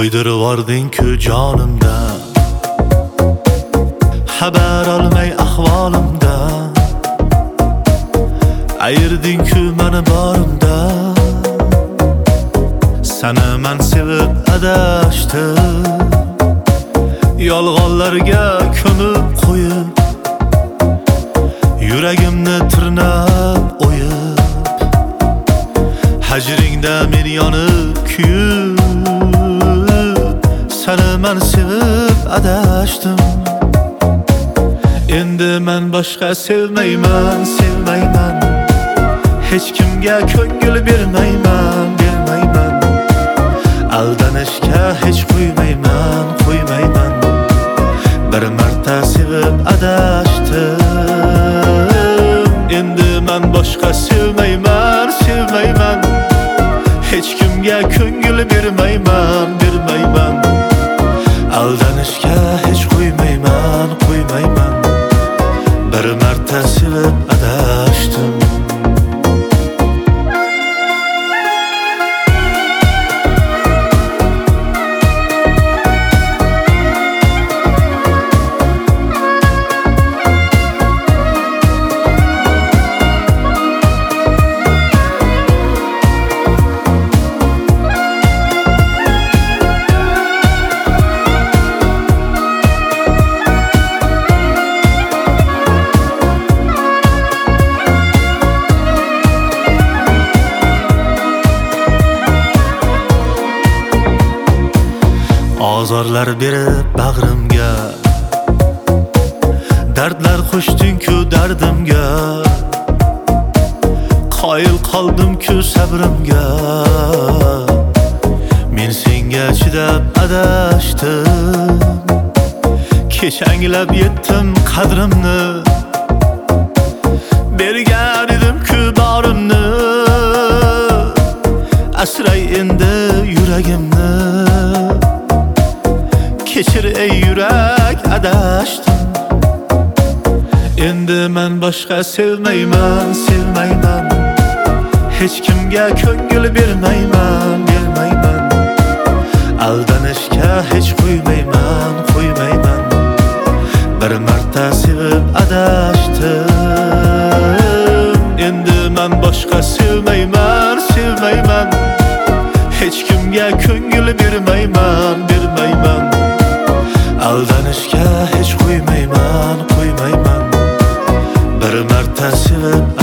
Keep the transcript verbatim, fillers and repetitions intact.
To'ydirvording-ku jonimda, xabar olmay ahvolimda. Ayirding-ku meni borimda, seni men sevib adashdim. Yolg'onlarga ko'mib qo'yib, yuragimni tirnab o'yib, hajringda men yonib kuyib, seni men sevib adashdim. Endi men boshqa sevmayman, sevmayman, hech kimga ko'ngil bermayman, bermayman. Aldanishga hech qo'ymayman, qo'ymayman. Bir marta sevib adashdim. Endi men boshqa sevmayman, sevmayman, hech kimga ko'ngil bermayman, bermayman. Aldanishga hech qo'ymayman, qo'ymayman. Bir marta sevib adashdim. Azorlar berib bag'rimga, dardlar qo'shding-ku dardimga. Qoyil qoldim-ku sabrimga, men senga chidab adashdim. Kechanglab yetdim qadrimni, bergan edim-ku borimni. Asray endi yuragimni, kechir ey yurak adashdim. Endi men boshqa sevmayman, sevmayman, hech kimga ko'ngil bermayman, bermayman. Aldanishga hech qo'ymayman, qo'ymayman. Bir marta sevib adashdim. Endi men boshqa sevmayman, sevmayman, hech kimga ko'ngil bermayman, bermayman. Aldanishga hech qo'ymayman, qo'ymayman. Bir marta sevib